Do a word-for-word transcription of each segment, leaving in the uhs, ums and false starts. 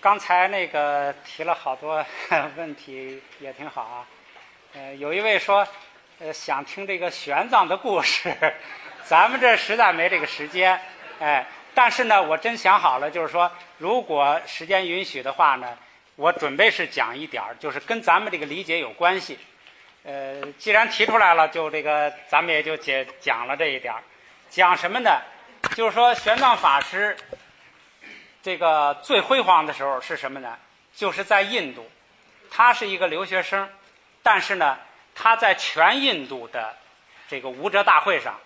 刚才那个提了好多问题，也挺好啊。呃，有一位说，呃，想听这个玄奘的故事，咱们这实在没这个时间，哎，但是呢，我真想好了，就是说，如果时间允许的话呢，我准备是讲一点儿，就是跟咱们这个理解有关系。呃，既然提出来了，就这个咱们也就解讲了这一点儿。讲什么呢？就是说玄奘法师这个最辉煌的时候是什么呢？就是在印度，他是一个留学生，但是呢，他在全印度的这个无遮大会上，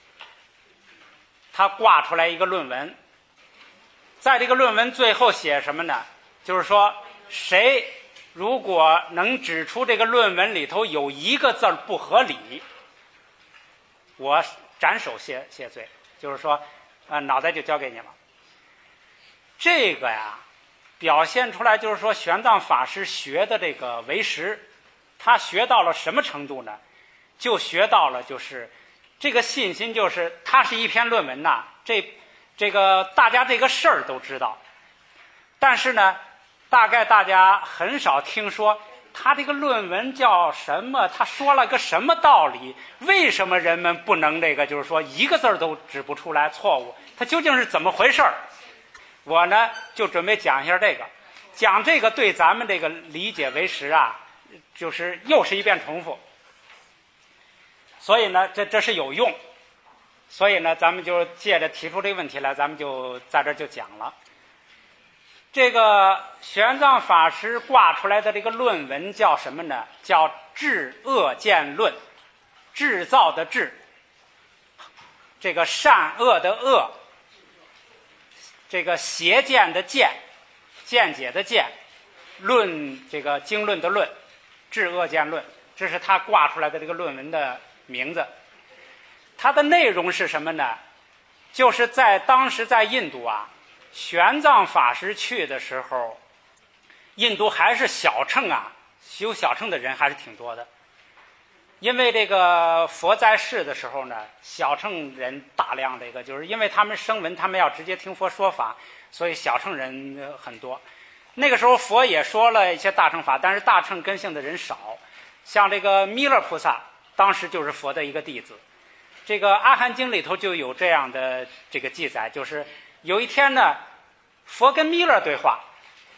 他挂出来一个论文，在这个论文最后写什么呢？就是说，谁如果能指出这个论文里头有一个字不合理，我斩首谢谢罪，就是说，呃，脑袋就交给你了。这个呀，表现出来就是说，玄奘法师学的这个唯识，他学到了什么程度呢？就学到了就是这个信心，就是它是一篇论文呐，这这个大家这个事儿都知道，但是呢，大概大家很少听说他这个论文叫什么，他说了个什么道理，为什么人们不能这个就是说一个字都指不出来错误，他究竟是怎么回事儿？我呢就准备讲一下这个，讲这个对咱们这个理解唯识啊，就是又是一遍重复，所以呢这这是有用，所以呢咱们就借着提出这个问题来，咱们就在这就讲了。这个玄奘法师挂出来的这个论文叫什么呢？叫《治恶见论》，制造的制，这个善恶的恶，这个邪见的见，见解的见，论这个经论的论，治恶见论，这是他挂出来的这个论文的名字。它的内容是什么呢？就是在当时在印度啊，玄奘法师去的时候，印度还是小乘啊，修小乘的人还是挺多的。因为这个佛在世的时候呢，小乘人大量，这个就是因为他们声闻，他们要直接听佛说法，所以小乘人很多。那个时候佛也说了一些大乘法，但是大乘根性的人少。像这个弥勒菩萨，当时就是佛的一个弟子。这个阿含经里头就有这样的这个记载，就是有一天呢，佛跟弥勒对话，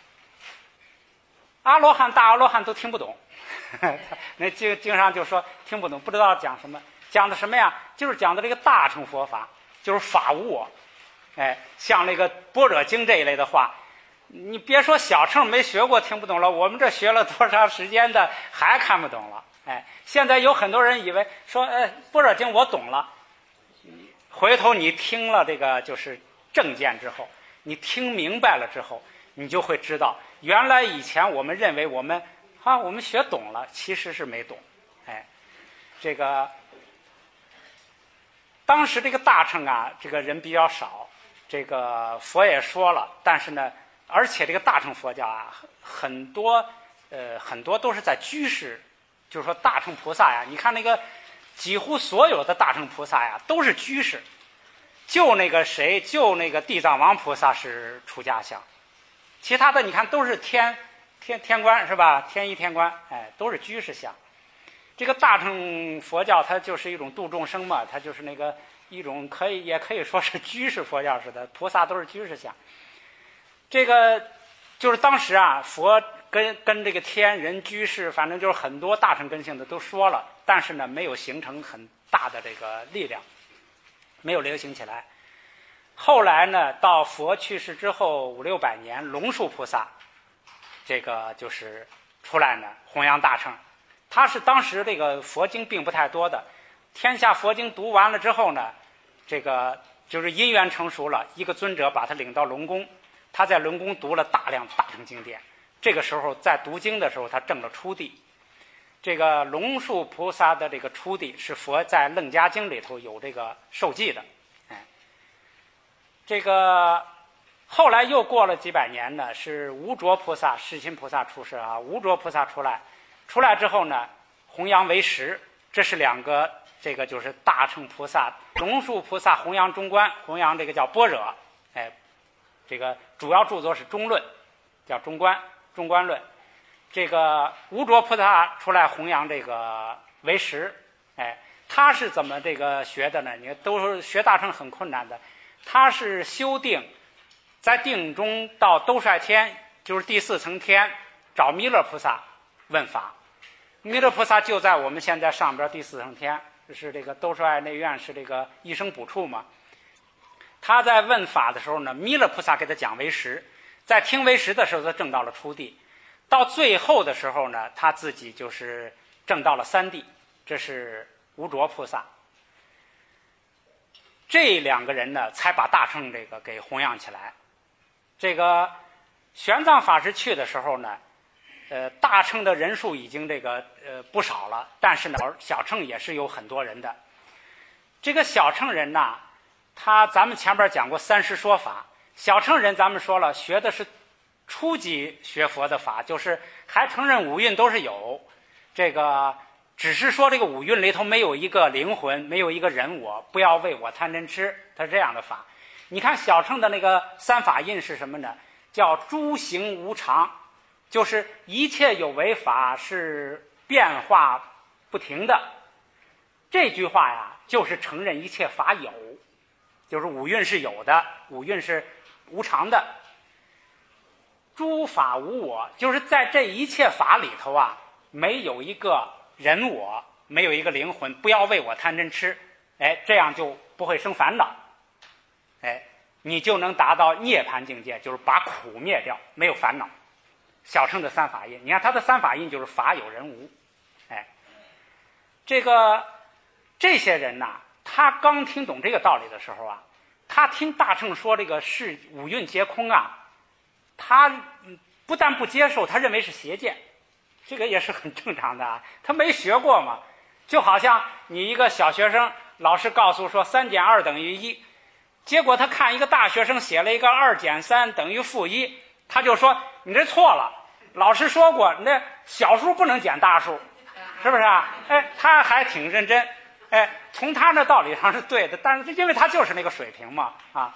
阿罗汉、大阿罗汉都听不懂。那经经上就说听不懂，不知道讲什么，讲的什么呀？就是讲的这个大乘佛法，就是法无我。哎，像那个般若经这一类的话，你别说小乘没学过听不懂了，我们这学了多长时间的还看不懂了。哎，现在有很多人以为说，哎，般若经我懂了，回头你听了这个就是正见之后，你听明白了之后，你就会知道，原来以前我们认为我们啊，我们学懂了，其实是没懂。哎，这个当时这个大乘啊，这个人比较少，这个佛也说了，但是呢，而且这个大乘佛教啊，很多呃很多都是在居士，就是说大乘菩萨呀，你看那个几乎所有的大乘菩萨呀都是居士，就那个谁，就那个地藏王菩萨是出家相，其他的你看都是天。天天官是吧？天一天官，哎，都是居士相。这个大乘佛教它就是一种度众生嘛，它就是那个一种可以也可以说是居士佛教似的，菩萨都是居士相。这个就是当时啊，佛跟跟这个天人居士，反正就是很多大乘根性的都说了，但是呢，没有形成很大的这个力量，没有流行起来。后来呢，到佛去世之后五六百年，龙树菩萨。这个就是出来呢，弘扬大乘。他是当时这个佛经并不太多的，天下佛经读完了之后呢，这个就是因缘成熟了，一个尊者把他领到龙宫，他在龙宫读了大量大乘经典。这个时候在读经的时候，他证了初地。这个龙树菩萨的这个初地是佛在楞伽经里头有这个受记的。哎，这个。后来又过了几百年呢，是无着菩萨、世亲菩萨出世啊。无着菩萨出来，出来之后呢，弘扬唯识，这是两个，这个就是大乘菩萨。龙树菩萨弘扬中观，弘扬这个叫般若，哎，这个主要著作是中论， 叫中观中观论。这个无着菩萨出来弘扬这个唯识，哎，他是怎么这个学的呢？你看，都是学大乘很困难的，他是修定，在定中到兜率天，就是第四层天，找弥勒菩萨问法。弥勒菩萨就在我们现在上边第四层天，是这个兜率内院，是这个一生补处嘛。他在问法的时候呢，弥勒菩萨给他讲唯识，在听唯识的时候，他证到了初地。到最后的时候呢，他自己就是证到了三地，这是无着菩萨。这两个人呢，才把大乘这个给弘扬起来。这个玄奘法师去的时候呢，呃，大乘的人数已经这个呃不少了，但是呢，小乘也是有很多人的。这个小乘人呐，他咱们前边讲过三十说法，小乘人咱们说了，学的是初级学佛的法，就是还承认五蕴都是有，这个只是说这个五蕴里头没有一个灵魂，没有一个人我，不要为我贪嗔痴，它是这样的法。你看小乘的那个三法印是什么呢？叫诸行无常，就是一切有为法是变化不停的。这句话呀，就是承认一切法有，就是五蕴是有的，五蕴是无常的。诸法无我，就是在这一切法里头啊，没有一个人我，没有一个灵魂，不要为我贪嗔痴，哎，这样就不会生烦恼，哎，你就能达到涅槃境界，就是把苦灭掉，没有烦恼。小乘的三法印，你看他的三法印就是法有人无，哎，这个这些人呐，他刚听懂这个道理的时候啊，他听大乘说这个是五蕴皆空啊。他不但不接受，他认为是邪见，这个也是很正常的啊。他没学过嘛，就好像你一个小学生，老师告诉说三减二等于一，结果他看一个大学生写了一个二减三等于负一，他就说你这错了，老师说过，那小数不能减大数，是不是啊？哎，他还挺认真，哎，从他那道理上是对的，但是因为他就是那个水平嘛，啊。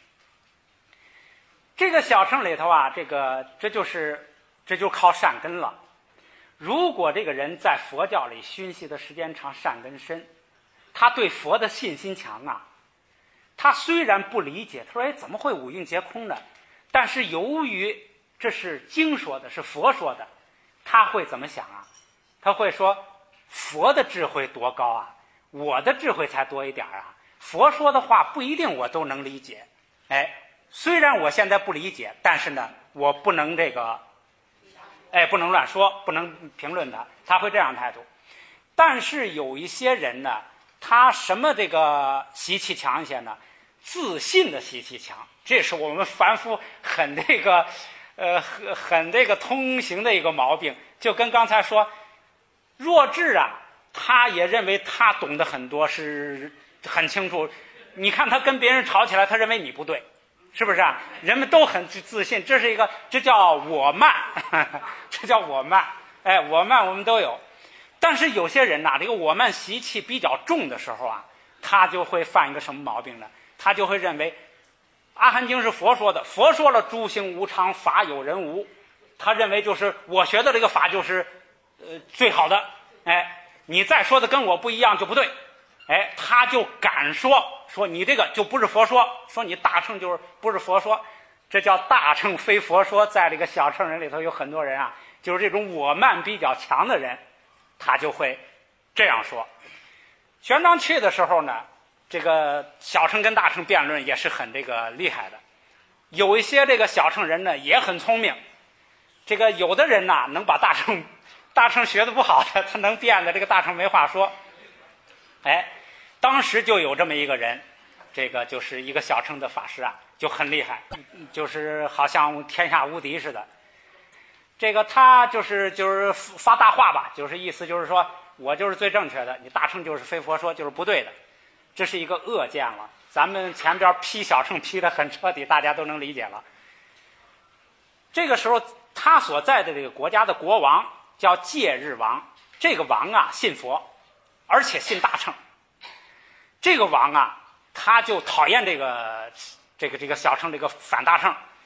这个小乘里头啊，这个这就是这就靠善根了。如果这个人在佛教里熏习的时间长，善根深，他对佛的信心强啊。他虽然不理解，他说：“哎，怎么会五蕴皆空呢？”但是由于这是经说的，是佛说的，他会怎么想啊？他会说：“佛的智慧多高啊，我的智慧才多一点啊。佛说的话不一定我都能理解，哎。”虽然我现在不理解，但是呢，我不能这个，哎，不能乱说，不能评论他，他会这样态度。但是有一些人呢，他什么这个习气强一些呢？自信的习气强，这是我们凡夫很这个，呃，很很这个通行的一个毛病。就跟刚才说，弱智啊，他也认为他懂得很多，是很清楚。你看他跟别人吵起来，他认为你不对。是不是啊？人们都很自信，这是一个，这叫我慢，呵呵这叫我慢。哎，我慢我们都有，但是有些人呐、啊，这个我慢习气比较重的时候啊，他就会犯一个什么毛病呢？他就会认为，《阿含经》是佛说的，佛说了诸行无常，法有人无，他认为就是我学的这个法就是呃最好的，哎，你再说的跟我不一样就不对。哎，他就敢说说你这个就不是佛说，说你大乘就是不是佛说，这叫大乘非佛说。在这个小乘人里头有很多人啊，就是这种我慢比较强的人，他就会这样说。玄奘去的时候呢，这个小乘跟大乘辩论也是很这个厉害的。有一些这个小乘人呢也很聪明，这个有的人呐能把大乘大乘学的不好的，他能辩的这个大乘没话说。哎，当时就有这么一个人，这个就是一个小乘的法师啊，就很厉害，就是好像天下无敌似的。这个他就是就是发大话吧，就是意思就是说我就是最正确的，你大乘就是非佛说，就是不对的，这是一个恶见了。咱们前边批小乘批得很彻底，大家都能理解了。这个时候他所在的这个国家的国王叫戒日王，这个王啊信佛，而且信大乘。这个王啊，他就讨厌这个这个这个小乘这个反大乘，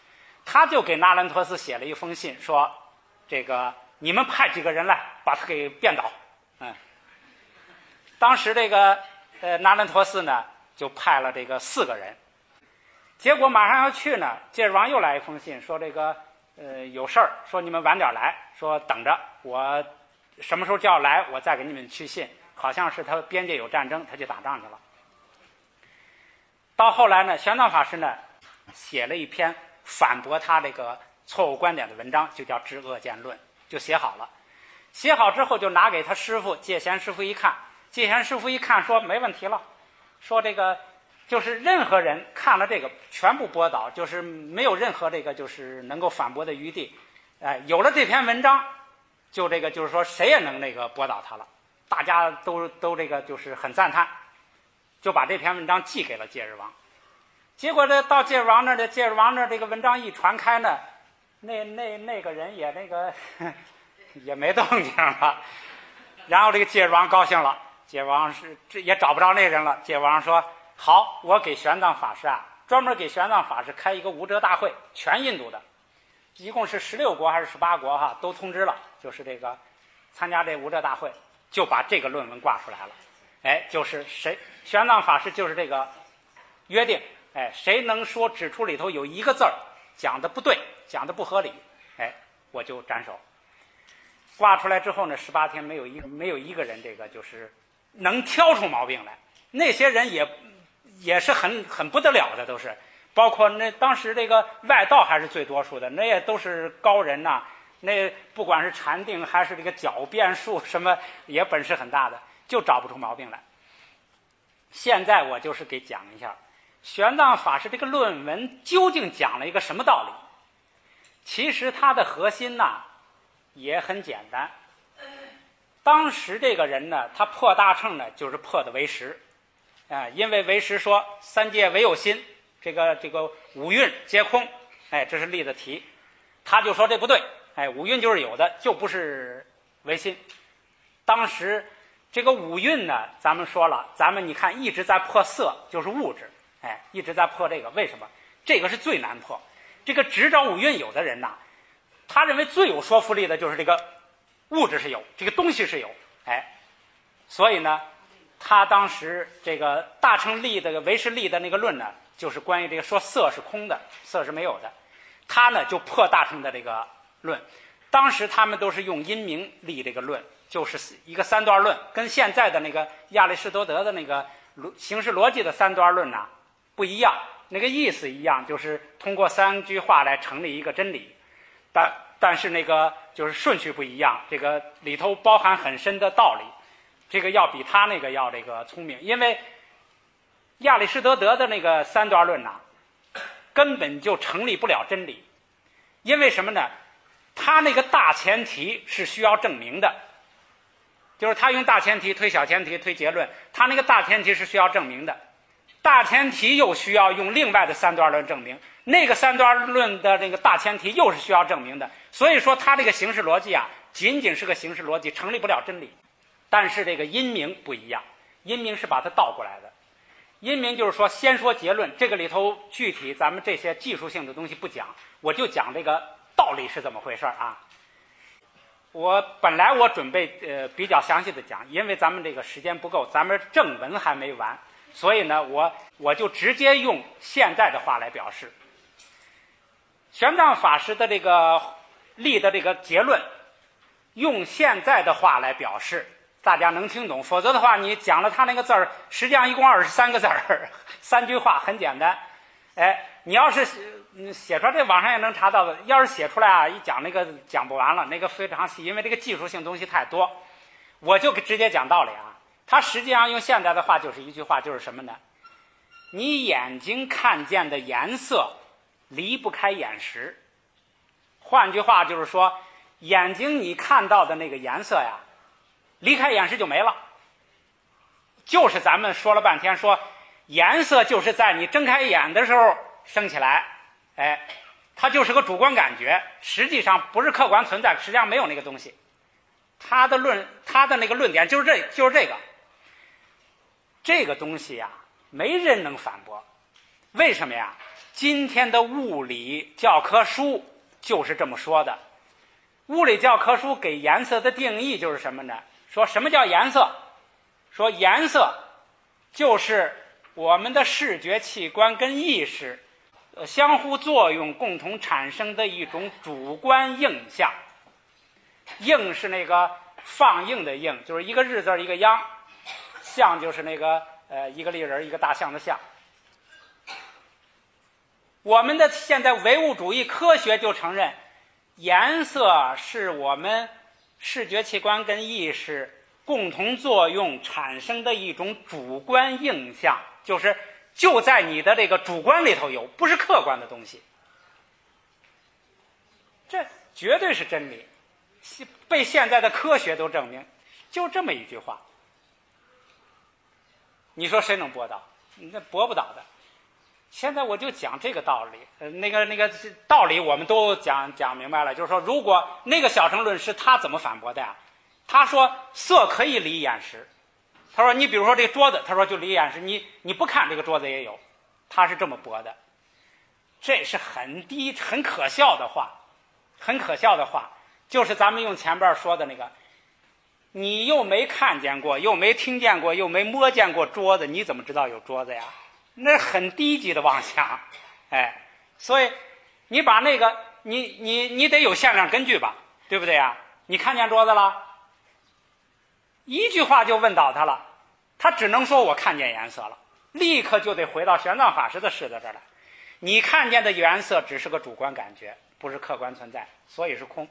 他就给那兰陀斯写了一封信，说这个你们派几个人来把他给变倒。嗯，当时这个呃那兰陀斯呢就派了这个四个人，结果马上要去呢，戒指王又来一封信，说这个呃有事儿，说你们晚点来，说等着我什么时候就要来，我再给你们去信。好像是他边界有战争，他去打仗去了。到后来呢，玄奘法师呢写了一篇反驳他这个错误观点的文章，就叫《知恶见论》，就写好了。写好之后就拿给他师傅戒贤师傅一看，戒贤师傅一看说没问题了，说这个就是任何人看了这个全部驳倒，就是没有任何这个就是能够反驳的余地。哎，有了这篇文章，就这个就是说谁也能那个驳倒他了。大家都都这个就是很赞叹，就把这篇文章寄给了戒指王。结果呢，到戒指王那儿的戒指王那儿这个文章一传开呢，那那那个人也那个也没动静了。然后这个戒指王高兴了，戒指王是这也找不着那人了。戒指王说：“好，我给玄奘法师啊，专门给玄奘法师开一个无遮大会，全印度的，一共是十六国还是十八国哈，都通知了，就是这个参加这无遮大会。”就把这个论文挂出来了，哎，就是谁玄奘法师就是这个约定，哎，谁能说指出里头有一个字儿讲的不对，讲的不合理，哎，我就斩首。挂出来之后呢，十八天没有一没有一个人这个就是能挑出毛病来，那些人也也是很很不得了的，都是包括那当时这个外道还是最多数的，那也都是高人呐、啊。那不管是禅定还是这个狡辩术什么，也本事很大的，就找不出毛病来。现在我就是给讲一下玄奘法师这个论文究竟讲了一个什么道理。其实它的核心呢也很简单。当时这个人呢，他破大乘呢，就是破的唯识，啊、呃，因为唯识说三界唯有心，这个这个五蕴皆空，哎，这是立的题，他就说这不对。哎，五蕴就是有的，就不是唯心。当时这个五蕴呢，咱们说了，咱们你看一直在破色，就是物质，哎，一直在破这个。为什么？这个是最难破。这个执着五蕴有的人呐，他认为最有说服力的就是这个物质是有，这个东西是有，哎，所以呢，他当时这个大乘立的唯识立的那个论呢，就是关于这个说色是空的，色是没有的。他呢就破大乘的这个论，当时他们都是用因明立这个论，就是一个三段论，跟现在的那个亚里士多德的那个形式逻辑的三段论呢、啊、不一样，那个意思一样，就是通过三句话来成立一个真理，但但是那个就是顺序不一样，这个里头包含很深的道理，这个要比他那个要这个聪明，因为亚里士多德的那个三段论呢、啊，根本就成立不了真理，因为什么呢？他那个大前提是需要证明的，就是他用大前提推小前提推结论，他那个大前提是需要证明的，大前提又需要用另外的三段论证明，那个三段论的那个大前提又是需要证明的，所以说他这个形式逻辑啊，仅仅是个形式逻辑，成立不了真理。但是这个因明不一样，因明是把它倒过来的，因明就是说先说结论，这个里头具体咱们这些技术性的东西不讲，我就讲这个道理是怎么回事啊。我本来我准备呃比较详细的讲，因为咱们这个时间不够，咱们正文还没完，所以呢我我就直接用现在的话来表示。玄奘法师的这个立的这个结论，用现在的话来表示，大家能听懂，否则的话你讲了他那个字儿，实际上一共二十三个字儿，三句话很简单。哎，你要是写出来，这网上也能查到的，要是写出来啊，一讲那个讲不完了，那个非常细，因为这个技术性东西太多，我就直接讲道理啊。他实际上用现在的话就是一句话，就是什么呢？你眼睛看见的颜色离不开眼识，换句话就是说，眼睛你看到的那个颜色呀，离开眼识就没了。就是咱们说了半天说颜色就是在你睁开眼的时候升起来，哎，它就是个主观感觉，实际上不是客观存在，实际上没有那个东西。他的论他的那个论点就是这就是这个这个东西呀，没人能反驳。为什么呀？ 今天的物理教科书就是这么说的。物理教科书给颜色的定义就是什么呢？说什么叫颜色？说颜色就是我们的视觉器官跟意识呃相互作用共同产生的一种主观印象。印是那个放映的映，就是一个日字一个央，象就是那个呃一个立人一个大象的象。我们的现在唯物主义科学就承认，颜色是我们视觉器官跟意识共同作用产生的一种主观印象，就是就在你的这个主观里头有，不是客观的东西。这绝对是真理，被现在的科学都证明，就这么一句话。你说谁能驳倒？那驳不倒的。现在我就讲这个道理，呃，那个那个道理我们都讲讲明白了。就是说，如果那个小乘论师他怎么反驳的呀？他说色可以离眼识。他说你比如说这个桌子，他说就离眼识，你你不看这个桌子也有，他是这么驳的。这是很低很可笑的话，很可笑的话，就是咱们用前边说的那个，你又没看见过，又没听见过，又没摸见过桌子，你怎么知道有桌子呀？那是很低级的妄想，哎，所以你把那个你你你得有限量根据吧，对不对呀？你看见桌子了，一句话就问倒他了，他只能说我看见颜色了，立刻就得回到玄奘法师的式子这儿来。你看见的颜色只是个主观感觉，不是客观存在，所以是空。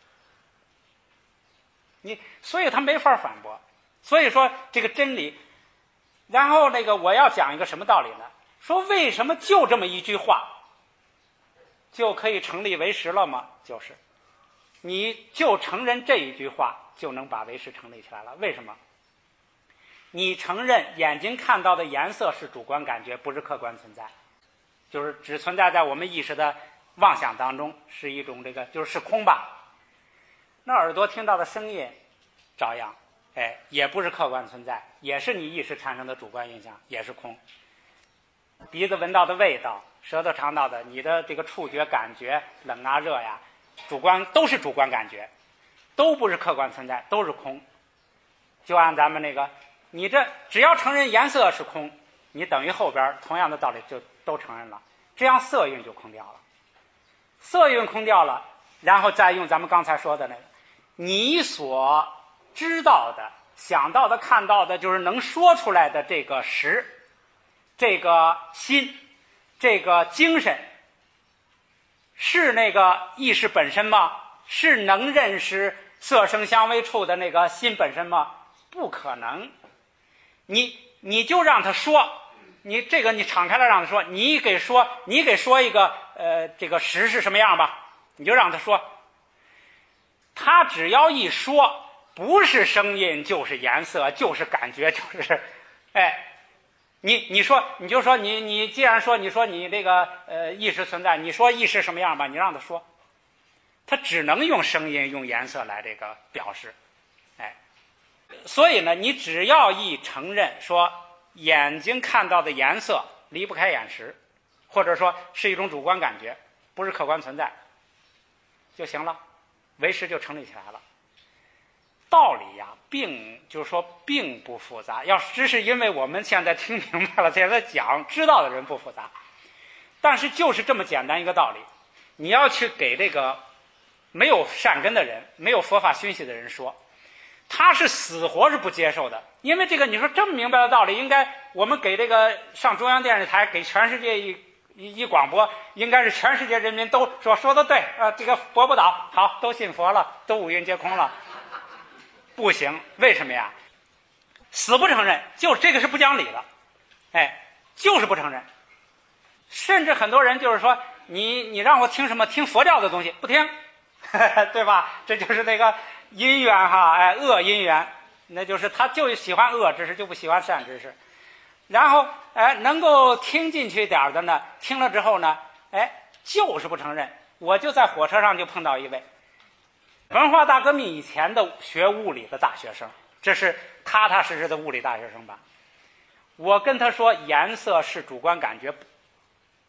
你所以他没法反驳，所以说这个真理。然后那个我要讲一个什么道理呢？说为什么就这么一句话就可以成立唯识了吗？就是你就承认这一句话就能把唯识成立起来了。为什么？你承认眼睛看到的颜色是主观感觉，不是客观存在，就是只存在在我们意识的妄想当中，是一种这个就是是空吧。那耳朵听到的声音照样哎，也不是客观存在，也是你意识产生的主观印象，也是空。鼻子闻到的味道，舌头尝到的，你的这个触觉感觉，冷啊热呀，主观都是主观感觉，都不是客观存在，都是空。就按咱们那个，你这只要承认颜色是空，你等于后边同样的道理就都承认了，这样色蕴就空掉了。色蕴空掉了，然后再用咱们刚才说的那个，你所知道的、想到的、看到的，就是能说出来的这个识，这个心，这个精神，是那个意识本身吗？是能认识色声香味触的那个心本身吗？不可能。你你就让他说，你这个你敞开了让他说，你给说，你给说一个呃这个识是什么样吧，你就让他说，他只要一说。不是声音就是颜色就是感觉就是哎你你说你就说你你既然说你说你这个呃意识存在，你说意识什么样吧，你让他说，他只能用声音用颜色来这个表示。哎，所以呢你只要一承认说眼睛看到的颜色离不开眼识，或者说是一种主观感觉，不是客观存在就行了，唯识就成立起来了。道理呀，并就是说并不复杂，要只是因为我们现在听明白了，现在讲知道的人不复杂，但是就是这么简单一个道理，你要去给这个没有善根的人、没有佛法熏习的人说，他是死活是不接受的。因为这个你说这么明白的道理，应该我们给这个上中央电视台给全世界一一一广播，应该是全世界人民都说说的对啊、呃，这个佛不倒，好，都信佛了，都五蕴皆空了。不行，为什么呀？死不承认，就这个是不讲理的，哎，就是不承认。甚至很多人就是说，你你让我听什么？听佛教的东西不听，对吧？这就是那个因缘哈，哎，恶因缘，那就是他就喜欢恶知识，就不喜欢善知识。然后哎，能够听进去点的呢，听了之后呢，哎，就是不承认。我就在火车上就碰到一位。文化大革命以前的学物理的大学生，这是踏踏实实的物理大学生吧。我跟他说颜色是主观感觉，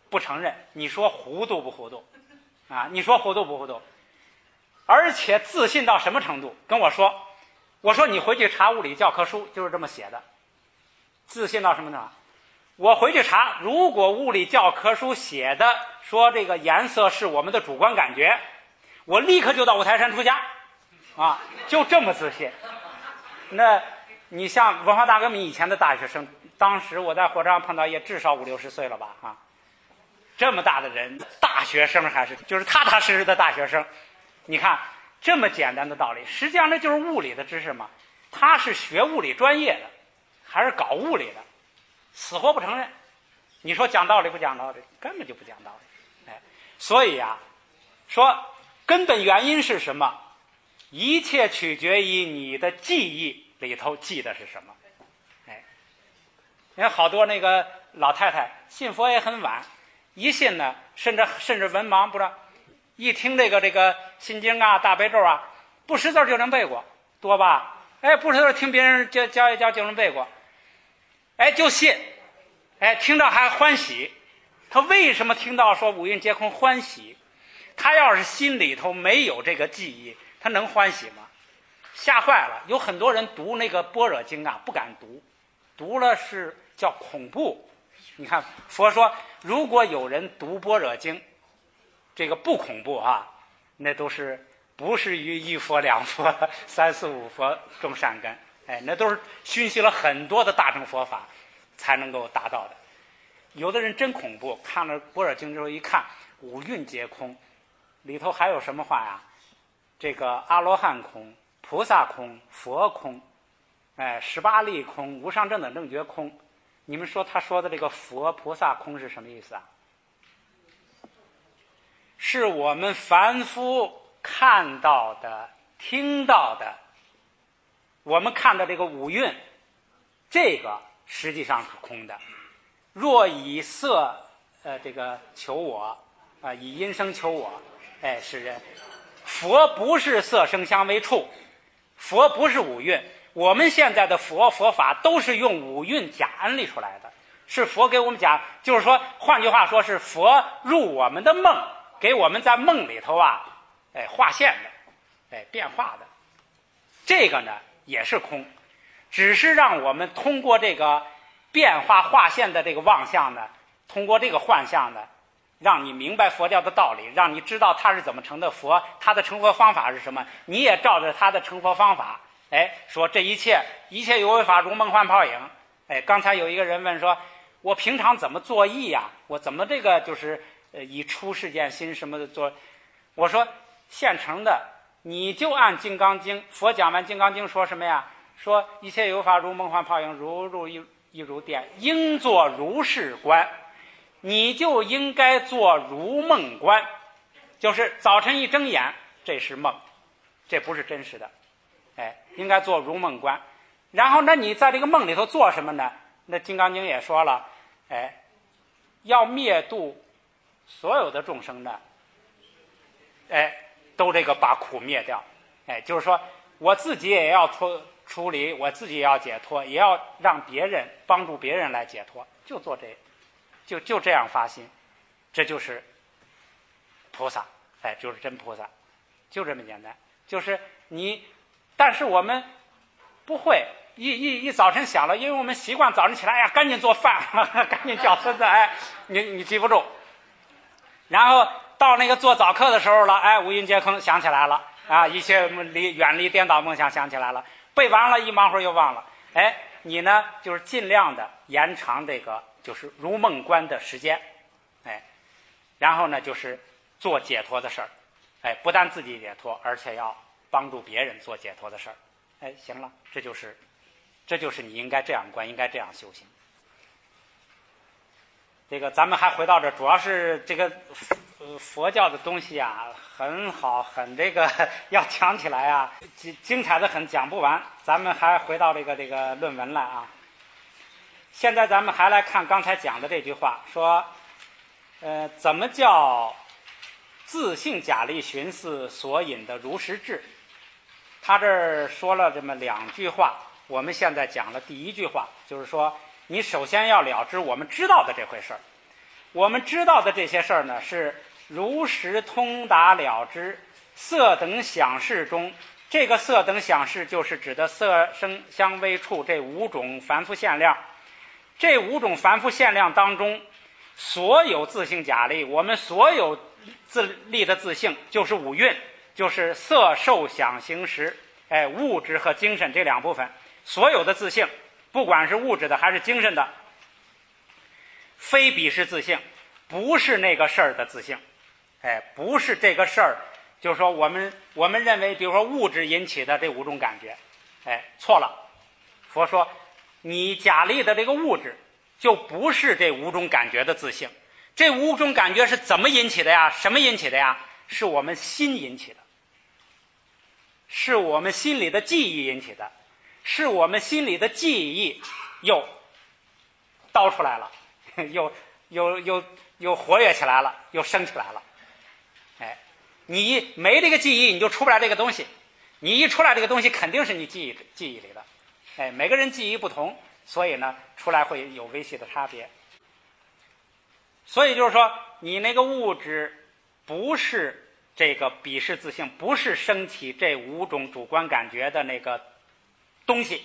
不承认，你说糊涂不糊涂？啊，你说糊涂不糊涂？而且自信到什么程度？跟我说，我说你回去查物理教科书，就是这么写的。自信到什么呢？我回去查，如果物理教科书写的说这个颜色是我们的主观感觉，我立刻就到五台山出家，啊，就这么自信。那你像文化大革命以前的大学生，当时我在火车上碰到也至少五六十岁了吧，啊，这么大的人，大学生还是就是踏踏实实的大学生。你看这么简单的道理，实际上那就是物理的知识嘛。他是学物理专业的，还是搞物理的，死活不承认。你说讲道理不讲道理？根本就不讲道理。哎，所以啊，说根本原因是什么？一切取决于你的记忆里头记的是什么。哎，因为好多那个老太太信佛也很晚，一信呢，甚至甚至文盲不知道，一听这个这个心经啊、大悲咒啊，不识字就能背过，多吧？哎，不识字听别人教教一教就能背过，哎，就信，哎，听到还欢喜。他为什么听到说五蕴皆空欢喜？他要是心里头没有这个记忆，他能欢喜吗？吓坏了！有很多人读那个般若经啊，不敢读，读了是叫恐怖。你看佛说，如果有人读般若经，这个不恐怖啊，那都是不是于一佛两佛三四五佛种善根，哎，那都是熏习了很多的大乘佛法才能够达到的。有的人真恐怖，看了般若经之后一看，五蕴皆空，里头还有什么话呀？这个阿罗汉空、菩萨空、佛空，哎，十八力空、无上正等正觉空。你们说他说的这个佛菩萨空是什么意思啊？是我们凡夫看到的、听到的，我们看到这个五蕴，这个实际上是空的。若以色呃这个求我啊、呃，以音声求我，哎，是人。佛不是色声香味触，佛不是五蕴。我们现在的佛佛法都是用五蕴假安立出来的，是佛给我们讲，就是说，换句话说，是佛入我们的梦，给我们在梦里头啊，哎，划线的，哎，变化的。这个呢也是空，只是让我们通过这个变化划线的这个妄象呢，通过这个幻象呢，让你明白佛教的道理，让你知道他是怎么成的佛，他的成佛方法是什么，你也照着他的成佛方法，哎，说这一切一切有为法如梦幻泡影。哎，刚才有一个人问说，我平常怎么作意呀？我怎么这个就是呃以出世间心什么的做？我说现成的，你就按《金刚经》，佛讲完《金刚经》说什么呀？说一切有法如梦幻泡影，如入一一如电，应作如是观。你就应该做如梦观，就是早晨一睁眼，这是梦，这不是真实的，哎，应该做如梦观。然后，那你在这个梦里头做什么呢？那《金刚经》也说了，哎，要灭度所有的众生呢，哎，都这个把苦灭掉，哎，就是说我自己也要脱处理，我自己也要解脱，也要让别人帮助别人来解脱，就做这个。就就这样发心，这就是菩萨，哎，就是真菩萨，就这么简单。就是你，但是我们不会一一一早晨想了，因为我们习惯早晨起来，哎呀，赶紧做饭，赶紧叫孙子，哎，你你记不住。然后到那个做早课的时候了，哎，五蕴皆空想起来了啊，一切离远离颠倒梦想想起来了，背完了，一忙活又忘了。哎，你呢，就是尽量的延长这个。就是如梦观的时间，哎，然后呢，就是做解脱的事儿，哎，不但自己解脱，而且要帮助别人做解脱的事儿，哎，行了，这就是，这就是你应该这样观，应该这样修行。这个咱们还回到这，主要是这个呃佛教的东西啊，很好，很这个要讲起来啊，精精彩的很，讲不完。咱们还回到这个这个论文来啊。现在咱们还来看刚才讲的这句话，说，呃，怎么叫自性假力寻思所引的如实智？他这儿说了这么两句话，我们现在讲了第一句话，就是说，你首先要了知我们知道的这回事儿。 我们知道的这些事儿呢，是如实通达了之。色等想事中，这个色等想事就是指的色声香味触这五种凡夫现量。这五种凡夫现量当中，所有自性假立，我们所有自立的自性就是五蕴，就是色受想行识，哎，物质和精神这两部分，所有的自性，不管是物质的还是精神的，非彼是自性，不是那个事儿的自性，哎，不是这个事儿，就是说我们我们认为，比如说物质引起的这五种感觉，哎，错了。佛说，你假立的这个物质，就不是这五种感觉的自性。这五种感觉是怎么引起的呀？什么引起的呀？是我们心引起的，是我们心里的记忆引起的，是我们心里的记忆又倒出来了，又又又又活跃起来了，又升起来了。哎，你没这个记忆，你就出不来这个东西。你一出来这个东西，肯定是你记忆记忆里的。哎，每个人记忆不同，所以呢，出来会有微细的差别。所以就是说，你那个物质不是这个彼是自性，不是升起这五种主观感觉的那个东西。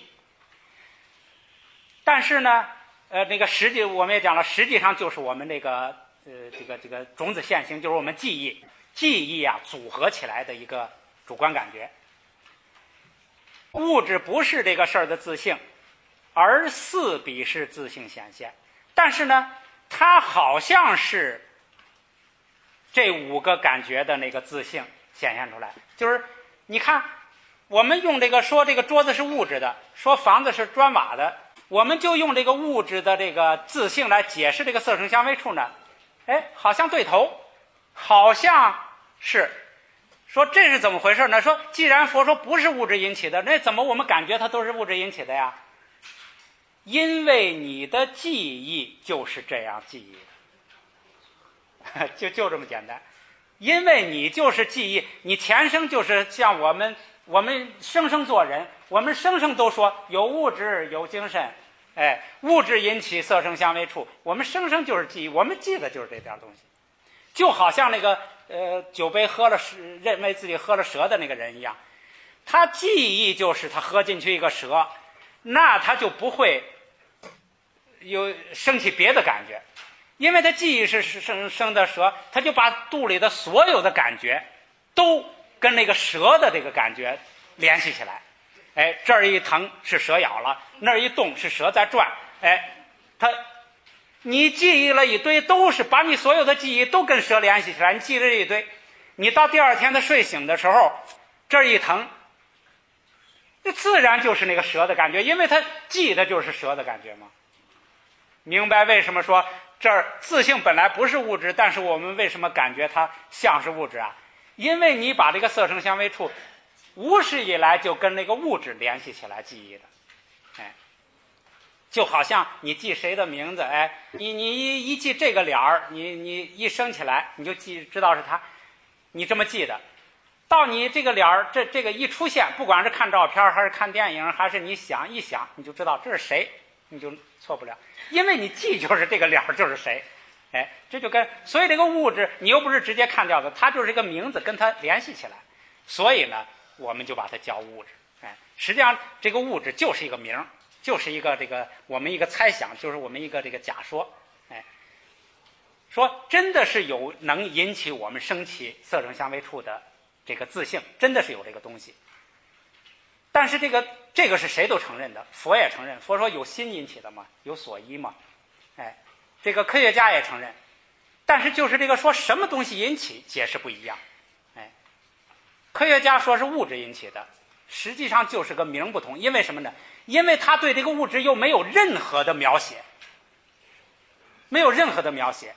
但是呢，呃，那个实际我们也讲了，实际上就是我们这个呃这个这个种子现行，就是我们记忆记忆啊组合起来的一个主观感觉。物质不是这个事儿的自性，而似彼是自性显现。但是呢，它好像是这五个感觉的那个自性显现出来。就是你看，我们用这个说这个桌子是物质的，说房子是砖瓦的，我们就用这个物质的这个自性来解释这个色声香味触呢，哎，好像对头，好像是。说这是怎么回事呢？说既然佛说不是物质引起的，那怎么我们感觉它都是物质引起的呀？因为你的记忆就是这样记忆的，就就这么简单。因为你就是记忆，你前生就是像我们，我们生生做人，我们生生都说有物质有精神，哎，物质引起色声香味触，我们生生就是记忆，我们记得就是这点东西。就好像那个呃酒杯喝了蛇，认为自己喝了蛇的那个人一样，他记忆就是他喝进去一个蛇，那他就不会有升起别的感觉，因为他记忆是生生的蛇，他就把肚里的所有的感觉都跟那个蛇的这个感觉联系起来。哎，这儿一疼是蛇咬了，那儿一动是蛇在转，哎，他。你记忆了一堆，都是把你所有的记忆都跟蛇联系起来，你记了这一堆，你到第二天的睡醒的时候，这儿一疼，这自然就是那个蛇的感觉，因为他记的就是蛇的感觉嘛。明白为什么说这儿自性本来不是物质，但是我们为什么感觉它像是物质啊？因为你把这个色声香味触无始以来就跟那个物质联系起来记忆的。哎，就好像你记谁的名字，哎，你你一一记这个脸儿，你你一升起来，你就记知道是他，你这么记的。到你这个脸儿，这这个一出现，不管是看照片还是看电影，还是你想一想，你就知道这是谁，你就错不了，因为你记就是这个脸儿就是谁，哎，这就跟所以这个物质你又不是直接看掉的，它就是一个名字跟它联系起来，所以呢，我们就把它叫物质，哎，实际上这个物质就是一个名。就是一个这个我们一个猜想，就是我们一个这个假说，哎，说真的是有能引起我们升起色声香味触的这个自性，真的是有这个东西。但是这个这个是谁都承认的，佛也承认，佛说有心引起的嘛，有所依嘛，哎，这个科学家也承认。但是就是这个说什么东西引起，解释不一样，哎，科学家说是物质引起的，实际上就是个名不同，因为什么呢？因为他对这个物质又没有任何的描写，没有任何的描写，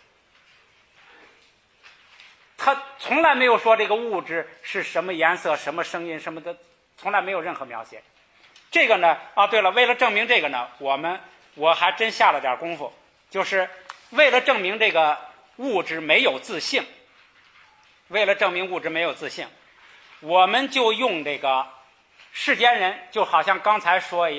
他从来没有说这个物质是什么颜色、什么声音、什么的，从来没有任何描写。这个呢，啊，对了，为了证明这个呢，我们我还真下了点功夫，就是为了证明这个物质没有自性，为了证明物质没有自性，我们就用这个世间人，就好像刚才说一样，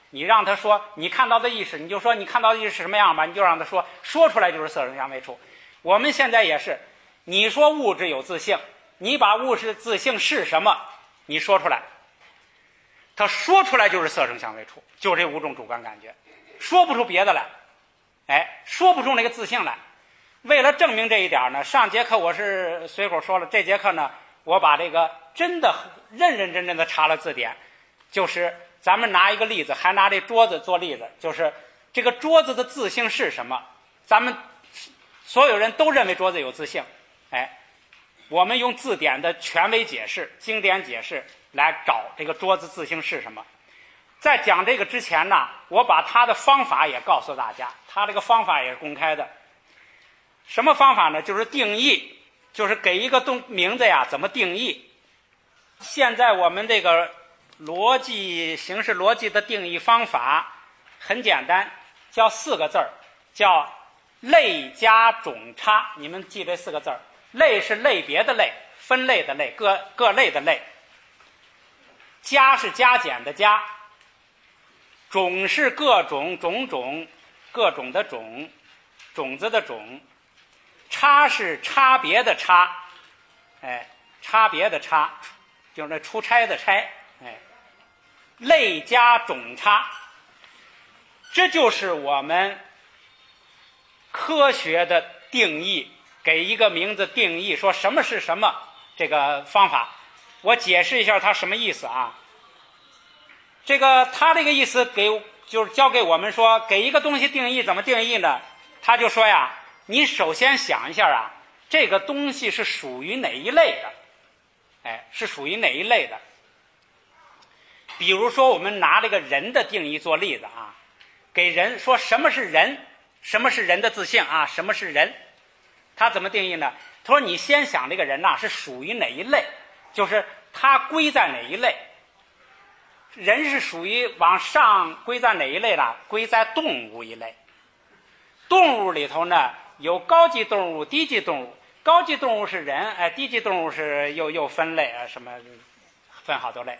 你让他说你看到的意识，你就说你看到的意识是什么样吧，你就让他说，说出来就是色声香味触。我们现在也是，你说物质有自性，你把物质自性是什么，你说出来，他说出来就是色声香味触，就这五种主观感觉，说不出别的来，哎，说不出那个自性来。为了证明这一点呢，上节课我是随口说了，这节课呢，我把这个真的认认真真的查了字典，就是咱们拿一个例子，还拿这桌子做例子，就是这个桌子的自性是什么？咱们所有人都认为桌子有自性，哎，我们用字典的权威解释、经典解释来找这个桌子自性是什么。在讲这个之前呢，我把他的方法也告诉大家，他这个方法也是公开的。什么方法呢？就是定义，就是给一个东名字呀，怎么定义？现在我们这个逻辑形式逻辑的定义方法很简单，叫四个字儿，叫类加种差。你们记这四个字儿，类是类别的类，分类的类，各各类的类。加是加减的加，种是各种种种各种的种，种子的种。差是差别的差，哎，差别的差，就是那出差的差，哎，类加种差，这就是我们科学的定义，给一个名字定义，说什么是什么，这个方法。我解释一下它什么意思啊？这个他这个意思给就是教给我们说，给一个东西定义怎么定义呢？他就说呀，你首先想一下啊，这个东西是属于哪一类的？哎，是属于哪一类的？比如说，我们拿这个人的定义做例子啊，给人说什么是人，什么是人的自性啊？什么是人？他怎么定义呢？他说，你先想这个人呐、啊、是属于哪一类，就是他归在哪一类。人是属于往上归在哪一类呢？归在动物一类。动物里头呢，有高级动物、低级动物。高级动物是人，哎，低级动物是又又分类啊，什么分好多类。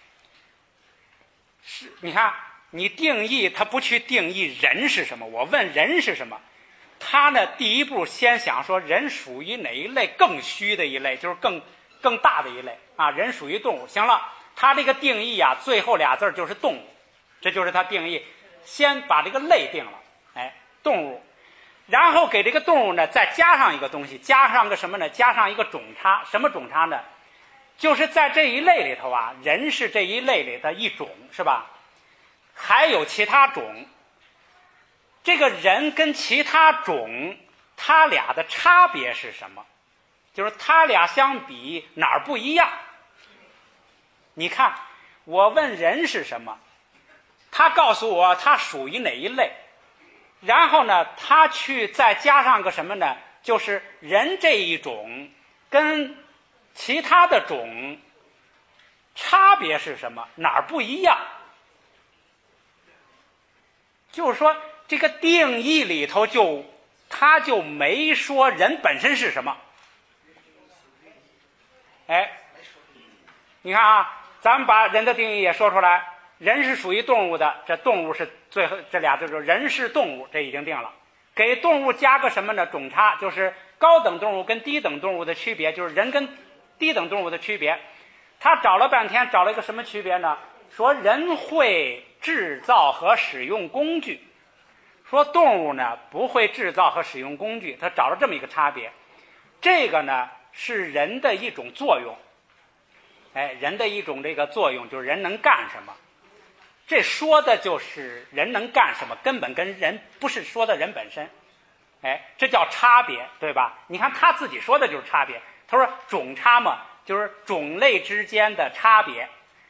是，你看，你定义他不去定义人是什么，我问人是什么，他呢第一步先想说人属于哪一类更虚的一类，就是更更大的一类啊，人属于动物。行了，他这个定义啊，最后俩字就是动物，这就是他定义，先把这个类定了，哎，动物。然后给这个动物呢再加上一个东西，加上个什么呢？加上一个种差。什么种差呢？就是在这一类里头啊，人是这一类里的一种，是吧？还有其他种。这个人跟其他种，他俩的差别是什么？就是他俩相比哪儿不一样？你看，我问人是什么，他告诉我他属于哪一类。然后呢，他去再加上个什么呢？就是人这一种跟其他的种差别是什么？哪儿不一样？就是说，这个定义里头就他就没说人本身是什么。哎，你看啊，咱们把人的定义也说出来。人是属于动物的，这动物是最后这俩就是人是动物，这已经定了。给动物加个什么呢？种差，就是高等动物跟低等动物的区别，就是人跟低等动物的区别。他找了半天，找了一个什么区别呢？说人会制造和使用工具，说动物呢不会制造和使用工具，他找了这么一个差别。这个呢是人的一种作用，哎，人的一种这个作用就是人能干什么。这说的就是人能干什么，根本跟人不是说的人本身，哎，这叫差别，对吧？你看他自己说的就是差别，他说种差嘛，就是种类之间的差别。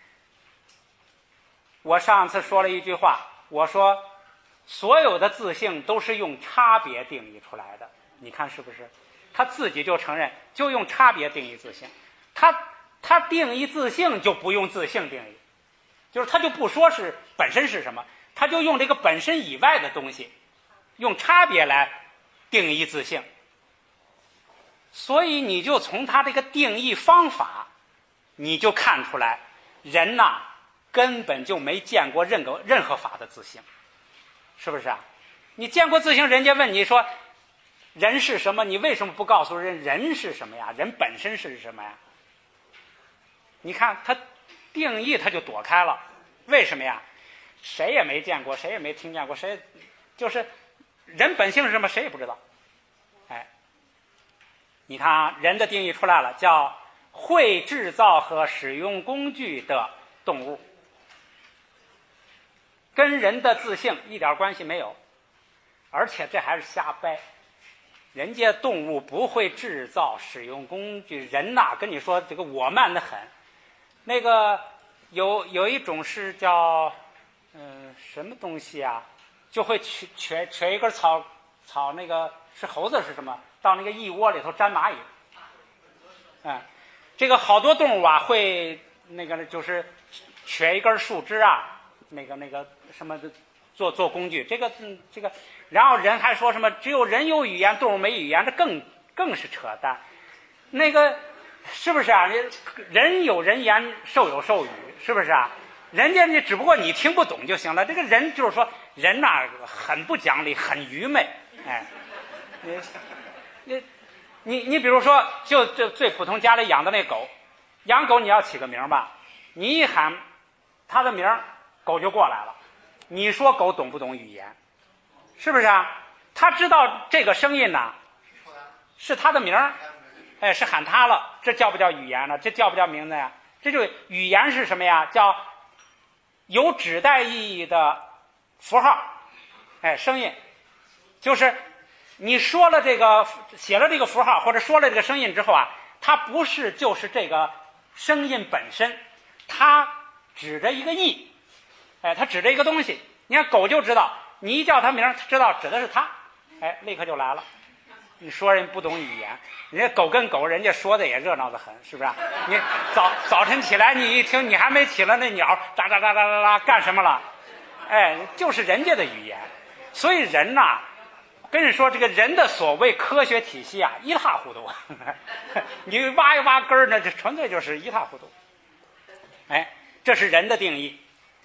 我上次说了一句话，我说所有的自性都是用差别定义出来的，你看是不是？他自己就承认，就用差别定义自性，他他定义自性就不用自性定义。就是他就不说是本身是什么，他就用这个本身以外的东西，用差别来定义自性。所以你就从他这个定义方法，你就看出来，人呐根本就没见过任何任何法的自性，是不是啊？你见过自性，人家问你说人是什么，你为什么不告诉人人是什么呀？人本身是什么呀？你看他定义他就躲开了，为什么呀？谁也没见过，谁也没听见过，谁就是人本性是什么，谁也不知道。哎，你看啊，人的定义出来了，叫会制造和使用工具的动物，跟人的自性一点关系没有，而且这还是瞎掰。人家动物不会制造使用工具，人呐、啊、跟你说这个我慢得很。那个有有一种是叫嗯、呃、什么东西啊，就会取取取一根草草，那个是猴子是什么，到那个腋窝里头粘蚂蚁。嗯，这个好多动物啊会那个就是取一根树枝啊，那个那个什么的做做工具。这个嗯这个，然后人还说什么只有人有语言，动物没语言，这更更是扯淡。那个是不是啊？人有人言，兽有兽语，是不是啊？人家你只不过你听不懂就行了。这个人就是说人呐、啊、很不讲理，很愚昧。哎，你你你你比如说，就就最普通家里养的那狗，养狗你要起个名吧，你一喊它的名，狗就过来了。你说狗懂不懂语言？是不是啊？它知道这个声音呐是它的名，哎，是喊它了，这叫不叫语言呢？这叫不叫名字呀？这就语言是什么呀？叫有指代意义的符号，哎，声音，就是你说了这个，写了这个符号或者说了这个声音之后啊，它不是就是这个声音本身，它指着一个意，哎，它指着一个东西。你看狗就知道，你一叫它名，它知道指的是它，哎，立刻就来了。你说人不懂语言，人家狗跟狗，人家说的也热闹得很，是不是？你早早晨起来，你一听，你还没起来，那鸟喳喳喳喳喳喳干什么了？哎，就是人家的语言。所以人呐、啊，跟你说这个人的所谓科学体系啊，一塌糊涂。你挖一挖根儿呢，这纯粹就是一塌糊涂。哎，这是人的定义。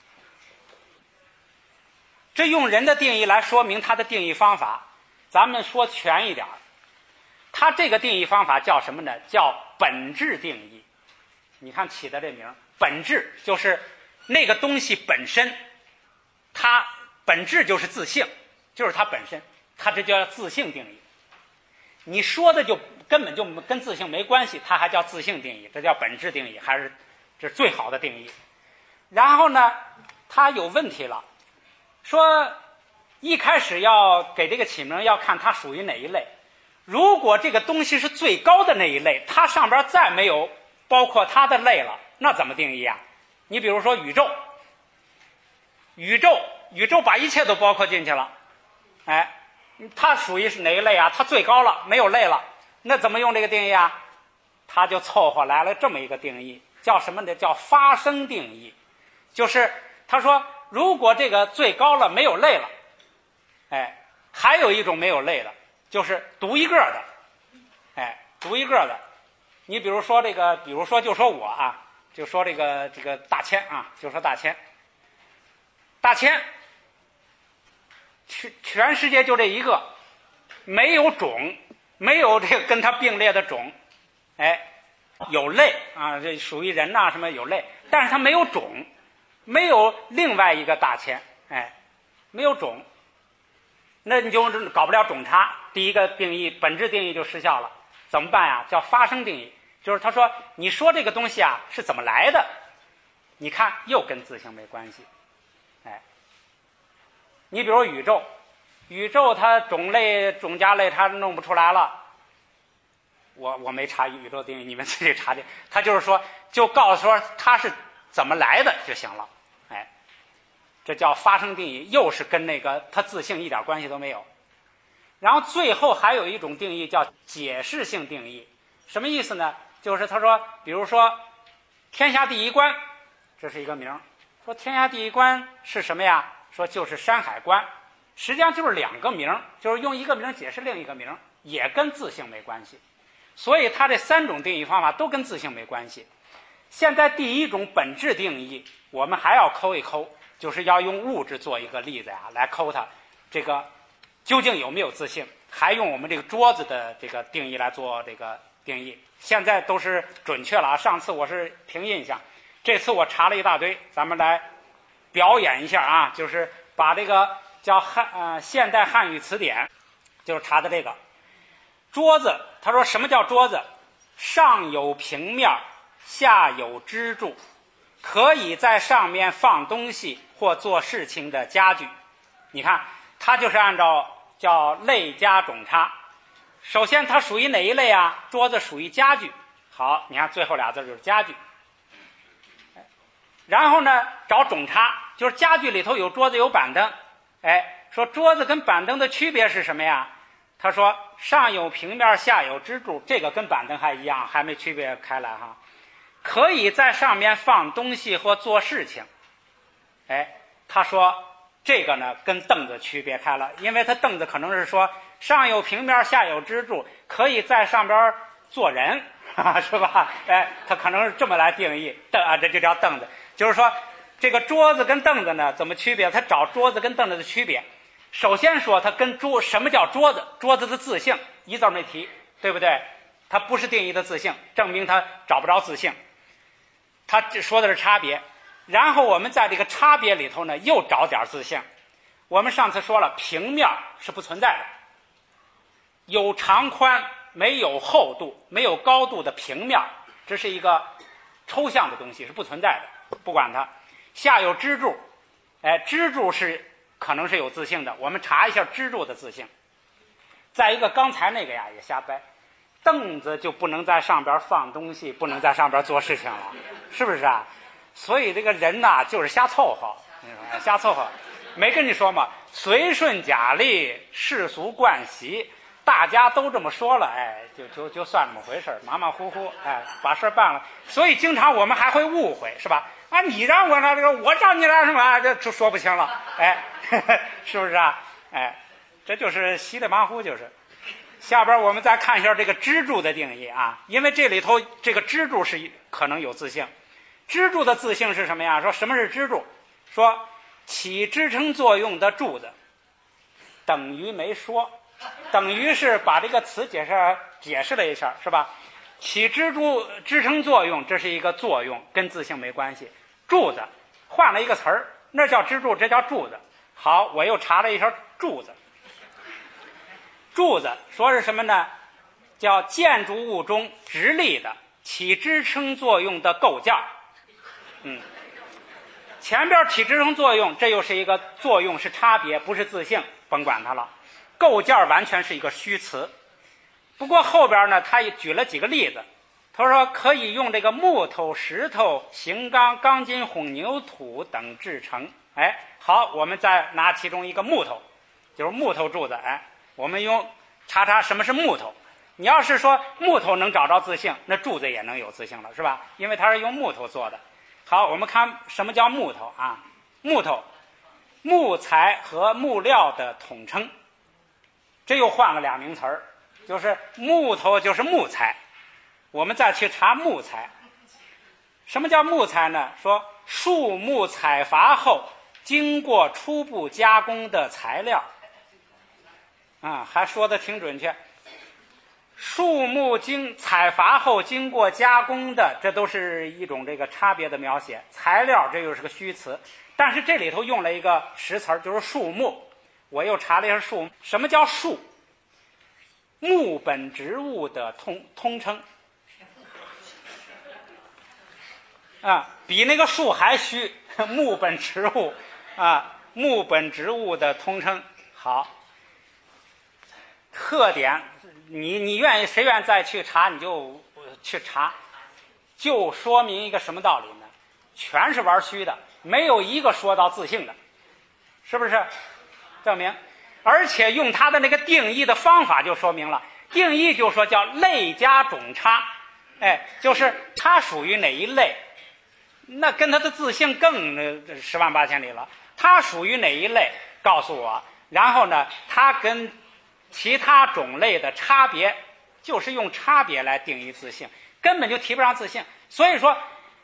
这用人的定义来说明它的定义方法，咱们说全一点。它这个定义方法叫什么呢？叫本质定义。你看起的这名，本质就是那个东西本身，它本质就是自性，就是它本身，它这叫自性定义。你说的就根本就跟自性没关系，它还叫自性定义，这叫本质定义，还是这是最好的定义。然后呢，它有问题了，说一开始要给这个起名，要看它属于哪一类。如果这个东西是最高的那一类，它上边再没有包括它的类了，那怎么定义啊？你比如说宇宙，宇宙宇宙把一切都包括进去了，哎，它属于是哪一类啊？它最高了，没有类了，那怎么用这个定义啊？它就凑合来了这么一个定义，叫什么呢？叫发生定义。就是他说，如果这个最高了，没有类了，哎，还有一种没有类的，就是独一个的，哎，独一个的。你比如说这个，比如说就说我啊，就说这个这个大千啊，就说大千，大千，全全世界就这一个，没有种，没有这个跟它并列的种，哎，有类啊，这属于人呐、啊、什么有类，但是它没有种，没有另外一个大千，哎，没有种，那你就搞不了种差，第一个定义本质定义就失效了。怎么办呀？叫发生定义，就是他说你说这个东西啊是怎么来的，你看又跟自性没关系，哎，你比如宇宙，宇宙它种类种加类它弄不出来了，我我没查宇宙定义，你们自己查去。他就是说就告诉说它是怎么来的就行了，哎，这叫发生定义，又是跟那个它自性一点关系都没有。然后最后还有一种定义叫解释性定义，什么意思呢？就是他说比如说天下第一关，这是一个名，说天下第一关是什么呀？说就是山海关，实际上就是两个名，就是用一个名解释另一个名，也跟自性没关系。所以他这三种定义方法都跟自性没关系。 现在第一种本质定义，我们还要抠一抠，就是要用物质做一个例子呀，来抠它这个究竟有没有自性，还用我们这个桌子的这个定义来做这个定义。现在都是准确了啊，上次我是凭印象，这次我查了一大堆，咱们来表演一下啊，就是把这个叫汉呃现代汉语词典，就是查的这个桌子。他说什么叫桌子？上有平面，下有支柱，可以在上面放东西或做事情的家具。你看，它就是按照叫类加种差。首先它属于哪一类啊？桌子属于家具。好，你看最后俩字就是家具。然后呢，找种差，就是家具里头有桌子有板凳。哎，说桌子跟板凳的区别是什么呀？他说上有平面，下有支柱，这个跟板凳还一样，还没区别开来哈。可以在上面放东西或做事情。哎，他说这个呢跟凳子区别开了，因为他凳子可能是说上有平面，下有支柱，可以在上边做人，是吧？哎，他可能是这么来定义凳啊，这就叫凳子。就是说这个桌子跟凳子呢怎么区别？他找桌子跟凳子的区别。首先说它跟桌，什么叫桌子？桌子的自性一字没提，对不对？它不是定义的自性，证明它找不着自性。他说的是差别，然后我们在这个差别里头呢又找点自性。我们上次说了，平面是不存在的，有长宽没有厚度没有高度的平面，这是一个抽象的东西，是不存在的，不管它。下有支柱，哎，支柱是可能是有自性的，我们查一下支柱的自性。再一个，刚才那个呀也瞎掰，凳子就不能在上边放东西，不能在上边做事情了，是不是啊？所以这个人呐就是瞎凑合，瞎凑合。没跟你说嘛，随顺甲力，世俗惯习，大家都这么说了，哎，就就就算这么回事，马马虎虎，哎，把事办了。所以经常我们还会误会，是吧？啊，你让我来这个，我让你来什么？这就说不清了，哎，呵呵，是不是啊？哎，这就是稀里马虎，就是。下边我们再看一下这个支柱的定义啊，因为这里头这个支柱是可能有自性。支柱的自性是什么呀？说什么是支柱？说起支撑作用的柱子，等于没说，等于是把这个词解释解释了一下，是吧？起支柱支撑作用，这是一个作用，跟自性没关系。柱子换了一个词儿，那叫支柱，这叫柱子。好，我又查了一下柱子。柱子说是什么呢？叫建筑物中直立的起支撑作用的构件。嗯，前边起支撑作用，这又是一个作用，是差别，不是自性，甭管它了。构件完全是一个虚词。不过后边呢，他也举了几个例子。他说可以用这个木头、石头、型钢、钢筋、混凝土等制成。哎，好，我们再拿其中一个木头，就是木头柱子。哎，我们用查查什么是木头。你要是说木头能找着自性，那柱子也能有自性了，是吧？因为它是用木头做的。好，我们看什么叫木头啊？木头，木材和木料的统称。这又换了俩名词儿，就是木头就是木材。我们再去查木材，什么叫木材呢？说树木采伐后经过初步加工的材料。啊，还说的挺准确。树木经采伐后经过加工的，这都是一种这个差别的描写。材料这又是个虚词，但是这里头用了一个实词，就是树木。我又查了一下树，什么叫树？木本植物的通通称。啊，比那个树还虚，木本植物啊，木本植物的通称。好，特点，你你愿意谁愿意再去查你就去查，就说明一个什么道理呢？全是玩虚的，没有一个说到自性的，是不是？证明，而且用它的那个定义的方法就说明了，定义就说叫类加种差，哎，就是它属于哪一类。那跟它的自性更呃十万八千里了。它属于哪一类？告诉我。然后呢，它跟其他种类的差别，就是用差别来定义自性，根本就提不上自性。所以说，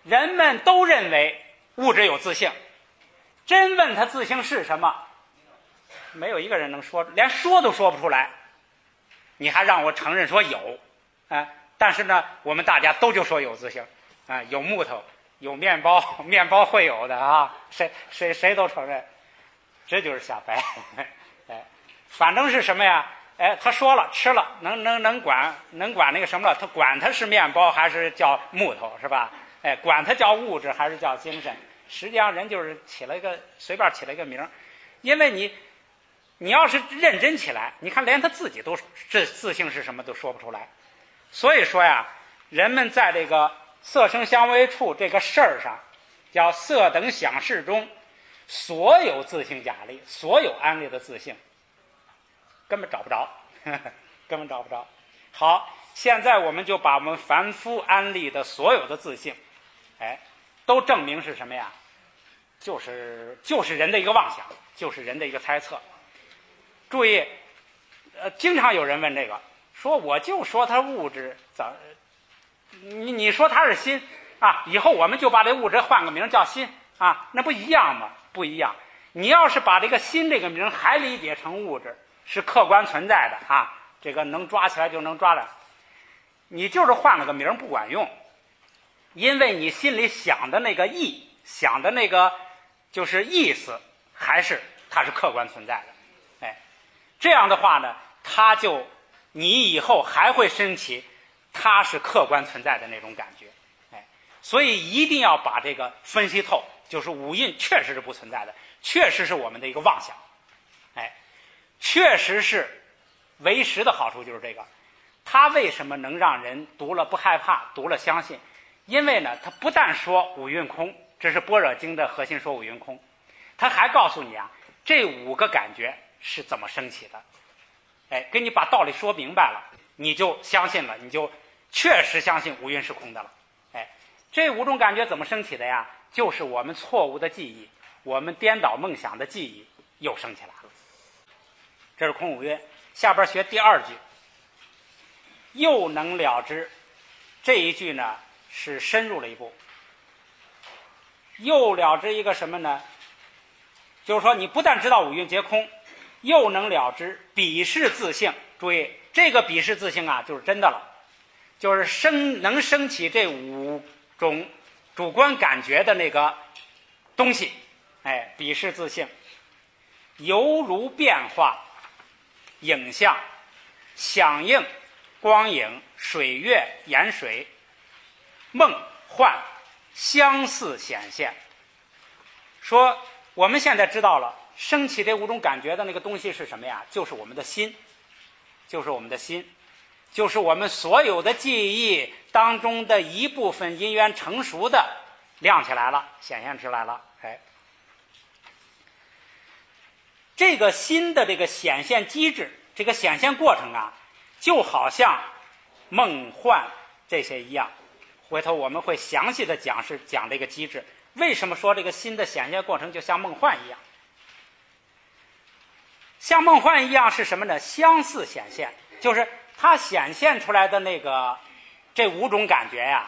人们都认为物质有自性，真问它自性是什么，没有一个人能说，连说都说不出来。你还让我承认说有，啊，但是呢，我们大家都就说有自性，啊，有木头，有面包，面包会有的啊，谁谁谁都承认，这就是瞎掰。哎，反正是什么呀？哎，他说了吃了，能能能管能管那个什么了？他管它是面包还是叫木头是吧？哎，管它叫物质还是叫精神？实际上人就是起了一个随便起了一个名，因为你你要是认真起来，你看连他自己都这自性是什么都说不出来。所以说呀，人们在这个色声香味触这个事儿上，叫色等想事中，所有自性假立，所有安立的自性，根本找不着，呵呵根本找不着。好，现在我们就把我们凡夫安立的所有的自性，哎，都证明是什么呀？就是就是人的一个妄想，就是人的一个猜测。注意，呃，经常有人问这个，说我就说它物质怎，你你说它是心啊，以后我们就把这物质换个名叫心啊，那不一样吗？不一样。你要是把这个心这个名还理解成物质，是客观存在的啊，这个能抓起来就能抓来，你就是换了个名不管用，因为你心里想的那个意，想的那个就是意思，还是它是客观存在的。哎，这样的话呢，它就你以后还会升起它是客观存在的那种感觉。哎，所以一定要把这个分析透，就是五蕴确实是不存在的，确实是我们的一个妄想。哎，确实是唯识的好处就是这个，它为什么能让人读了不害怕，读了相信？因为呢，它不但说五蕴空，这是般若经的核心，说五蕴空，它还告诉你啊，这五个感觉是怎么升起的。哎，给你把道理说明白了，你就相信了，你就确实相信五蕴是空的了。哎，这五种感觉怎么升起的呀？就是我们错误的记忆，我们颠倒梦想的记忆又升起来了。这是空五蕴。下边学第二句，又能了知。这一句呢是深入了一步。又了知一个什么呢？就是说你不但知道五蕴皆空，又能了知彼是自性。注意，这个彼是自性啊，就是真的了，就是生能升起这五种主观感觉的那个东西。哎，彼是自性，犹如变化、影像、响应、光影、水月、盐水、梦幻、相似显现。说我们现在知道了升起这五种感觉的那个东西是什么呀？就是我们的心，就是我们的心，就是我们所有的记忆当中的一部分因缘成熟的亮起来了，显现出来了。哎，这个心的这个显现机制，这个显现过程啊，就好像梦幻这些一样。回头我们会详细的讲是讲这个机制。为什么说这个心的显现过程就像梦幻一样？像梦幻一样是什么呢？相似显现，就是它显现出来的那个这五种感觉呀，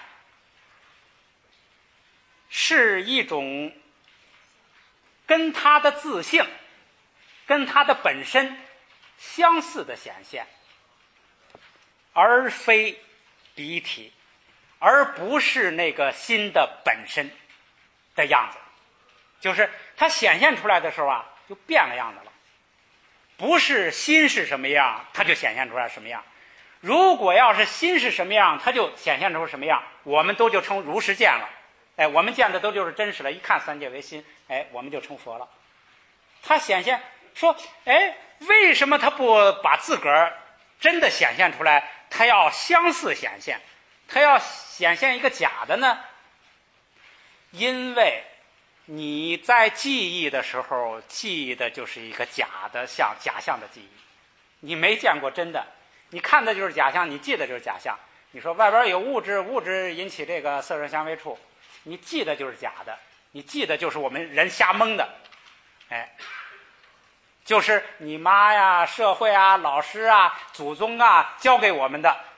是一种跟它的自性、跟它的本身相似的显现，而非彼体，而不是那个心的本身的样子。就是它显现出来的时候啊，就变了样子了。不是心是什么样，它就显现出来什么样。如果要是心是什么样，它就显现出什么样，我们都就称如实见了。哎，我们见的都就是真实了，一看三界为心，哎，我们就成佛了。它显现说，哎，为什么他不把自个儿真的显现出来，他要相似显现，他要显现一个假的呢？因为你在记忆的时候，记忆的就是一个假的像假象的记忆，你没见过真的，你看的就是假象，你记得就是假象。你说外边有物质，物质引起这个色声香味触，你记得就是假的，你记得就是我们人瞎蒙的。哎，就是你妈呀、社会啊、老师啊、祖宗啊教给我们的，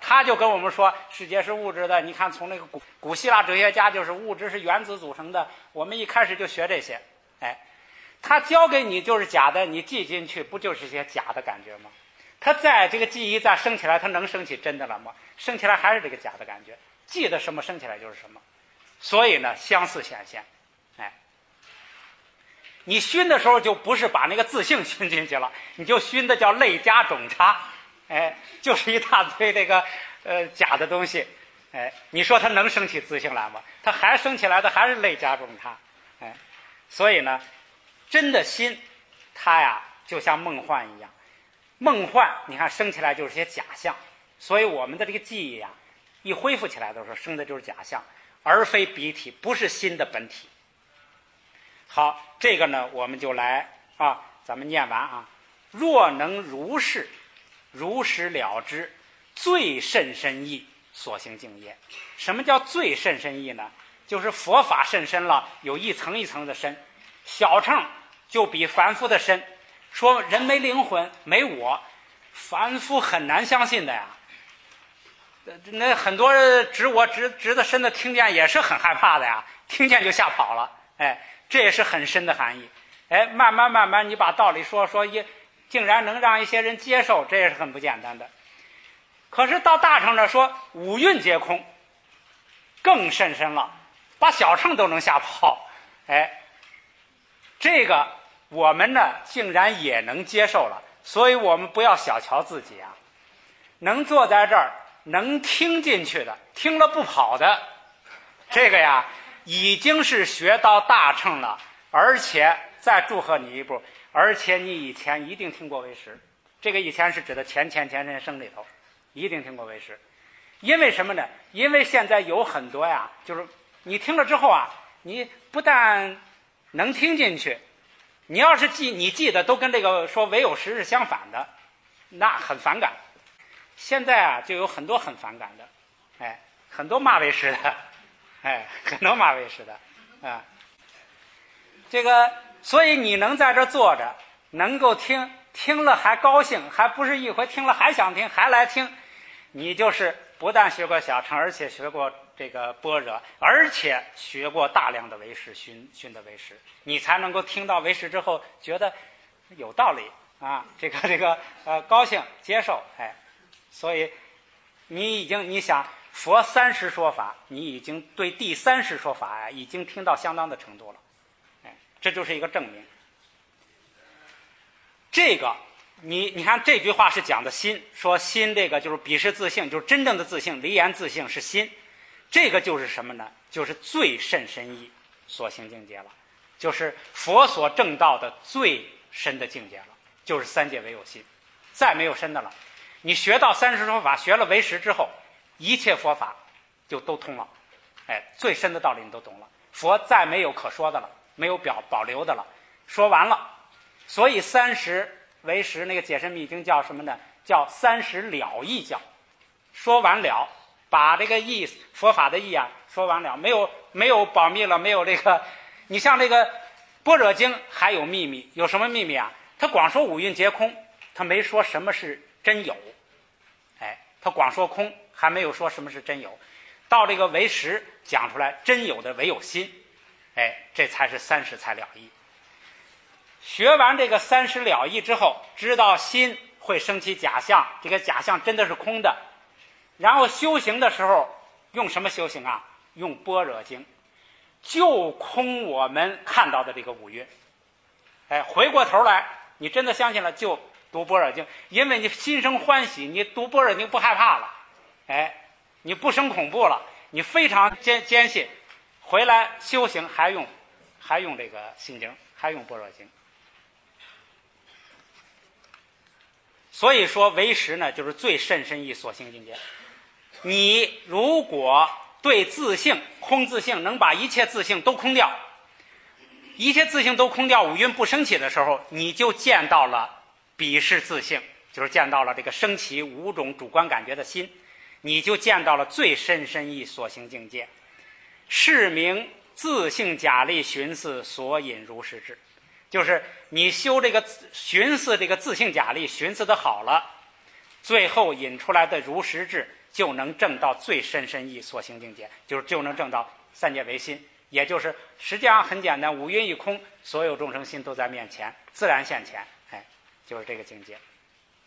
他就跟我们说世界是物质的，你看从那个古古希腊哲学家就是物质是原子组成的，我们一开始就学这些，哎，他教给你就是假的，你记进去不就是些假的感觉吗？他在这个记忆再升起来，他能升起真的了吗？升起来还是这个假的感觉，记得什么升起来就是什么，所以呢相似显现。哎，你熏的时候就不是把那个自性熏进去了，你就熏的叫类加种差，哎，就是一大堆这个呃假的东西，哎，你说它能升起自性来吗？它还升起来的还是类加种差，哎，所以呢，真的心，它呀就像梦幻一样，梦幻你看升起来就是些假象，所以我们的这个记忆呀，一恢复起来的时候生的就是假象，而非笔体，不是心的本体。好，这个呢我们就来啊，咱们念完啊，若能如是如实了知，最甚深义，所行境也。什么叫最甚深义呢？就是佛法甚深了，有一层一层的深，小乘就比凡夫的深，说人没灵魂没我，凡夫很难相信的呀。那很多指我指指的深的听见也是很害怕的呀，听见就吓跑了，哎，这也是很深的含义。哎，慢慢慢慢你把道理说说，也竟然能让一些人接受，这也是很不简单的。可是到大乘这说五蕴皆空，更甚深了，把小乘都能吓跑。哎，这个我们呢竟然也能接受了，所以我们不要小瞧自己啊，能坐在这儿能听进去的，听了不跑的，这个呀已经是学到大乘了，而且再祝贺你一步，而且你以前一定听过为实，这个以前是指的前前前前生里头一定听过为实。因为什么呢？因为现在有很多呀，就是你听了之后啊，你不但能听进去，你要是记你记得都跟这个说唯有实是相反的，那很反感。现在啊就有很多很反感的，哎，很多骂为实的，哎，很多骂为实的啊。这个所以你能在这坐着能够听，听了还高兴，还不是一回听了还想听还来听，你就是不但学过小乘，而且学过这个般若，而且学过大量的唯识，熏熏的唯识，你才能够听到唯识之后觉得有道理啊，这个这个呃高兴接受，哎，所以你已经你想佛三十说法，你已经对第三十说法呀、啊、已经听到相当的程度了，哎，这就是一个证明。这个你你看这句话是讲的心，说心这个就是彼是自性，就是真正的自性，离言自性是心，这个就是什么呢？就是最甚深义所行境界了，就是佛所证道的最深的境界了，就是三界唯有心，再没有深的了。你学到三十说法，学了唯识之后，一切佛法就都通了，哎，最深的道理你都懂了，佛再没有可说的了，没有表保留的了，说完了。所以三十唯识那个解深密经叫什么呢？叫三十了义教，说完了，把这个意思佛法的义啊说完了，没有没有保密了，没有这个。你像这个般若经还有秘密，有什么秘密啊？他光说五蕴皆空，他没说什么是真有，哎，他光说空，还没有说什么是真有。到这个唯识讲出来真有的唯有心，哎，这才是三十才了义。学完这个三十了义之后，知道心会生起假象，这个假象真的是空的，然后修行的时候用什么修行啊？用般若经，就空我们看到的这个五蕴。哎，回过头来你真的相信了，就读般若经，因为你心生欢喜，你读般若经不害怕了，哎，你不生恐怖了，你非常坚坚信，回来修行还用还用这个心经，还用般若经。所以说唯识呢就是最甚深义所行境界。你如果对自性空自性能把一切自性都空掉，一切自性都空掉，五蕴不升起的时候，你就见到了彼是自性，就是见到了这个升起五种主观感觉的心，你就见到了最深深义所行境界，是名自性假力寻思所引如实智。就是你修这个寻思这个自性假力寻思的好了，最后引出来的如实智就能证到最深深意所行境界，就是就能证到三界唯心，也就是实际上很简单，五蕴一空，所有众生心都在面前，自然现前，哎，就是这个境界。